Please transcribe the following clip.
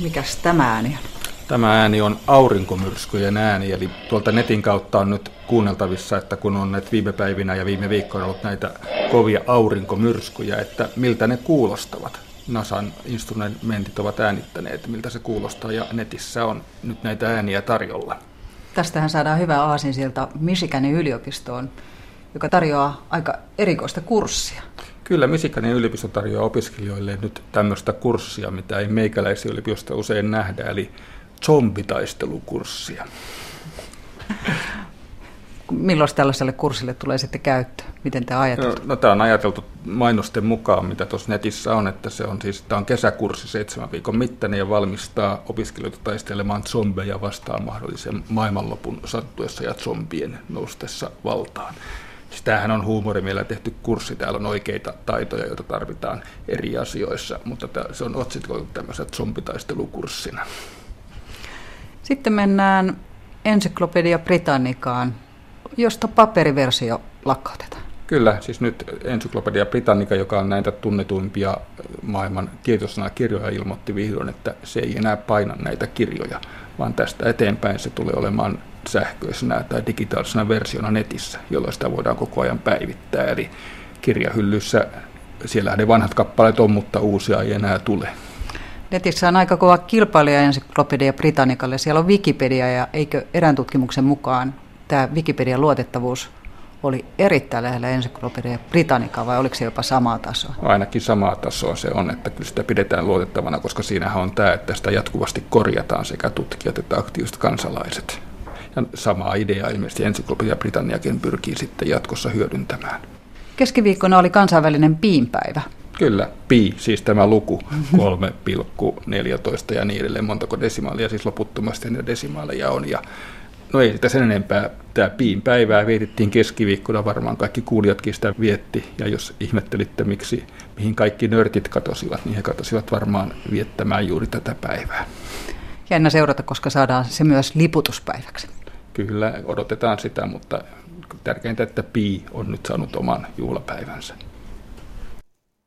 Mikäs tämä ääni on? Tämä ääni on aurinkomyrskyjen ääni, eli tuolta netin kautta on nyt kuunneltavissa, että kun on näitä viime päivinä ja viime viikkoina ollut näitä kovia aurinkomyrskyjä, että miltä ne kuulostavat. NASAn instrumentit ovat äänittäneet, miltä se kuulostaa, ja netissä on nyt näitä ääniä tarjolla. Tästähän saadaan hyvä aasinsilta Michiganin yliopistoon, joka tarjoaa aika erikoista kurssia. Kyllä, Michiganin yliopisto tarjoaa opiskelijoille nyt tämmöistä kurssia, mitä ei meikäläisen yliopistosta usein nähdä, eli zombitaistelukurssia. Milloin tällaiselle kurssille tulee sitten käyttö? Miten te ajateltu? No, tämä on ajateltu mainosten mukaan, mitä tuossa netissä on, että tämä on kesäkurssi 7 viikon mittainen ja valmistaa opiskelijoita taistelemaan zombeja vastaan mahdollisen maailmanlopun sattuessa ja zombien noustessa valtaan. Tämähän on huumorimielellä tehty kurssi, täällä on oikeita taitoja, joita tarvitaan eri asioissa, mutta se on otsikoitu tämmöisenä zombitaistelukurssina. Sitten mennään Encyclopedia Britannicaan, josta paperiversio lakkautetaan. Kyllä, siis nyt Encyclopedia Britannica, joka on näitä tunnetuimpia maailman kirjoitussanakirjoja, ilmoitti vihdoin, että se ei enää paina näitä kirjoja, vaan tästä eteenpäin se tulee olemaan sähköisenä tai digitaalisena versiona netissä, jolloin sitä voidaan koko ajan päivittää. Eli kirjahyllyssä siellä ne vanhat kappaleet on, mutta uusia ei enää tule. Netissä on aika kova kilpailija Encyclopedia Britannicalle. Siellä on Wikipedia, ja eikö erään tutkimuksen mukaan tämä Wikipedian luotettavuus oli erittäin lähellä Encyclopedia Britannicaa, vai oliko se jopa samaa tasoa? Ainakin samaa tasoa se on, että kyllä sitä pidetään luotettavana, koska siinähän on tämä, että sitä jatkuvasti korjataan sekä tutkijat että aktiiviset kansalaiset. Ja samaa ideaa ilmeisesti Encyclopedia Britanniakin pyrkii sitten jatkossa hyödyntämään. Keskiviikkona oli kansainvälinen piinpäivä. Kyllä, pi, siis tämä luku, 3,14 ja niin edelleen, montako desimaalia, siis loputtomasti niitä desimaaleja on. Ja no ei sitä sen enempää, tämä piin päivää vietettiin keskiviikkona, varmaan kaikki kuulijatkin sitä vietti, ja jos ihmettelitte, mihin kaikki nörtit katosivat, niin he katosivat varmaan viettämään juuri tätä päivää. Jännä seurata, koska saadaan se myös liputuspäiväksi. Kyllä, odotetaan sitä, mutta tärkeintä, että pi on nyt saanut oman juhlapäivänsä.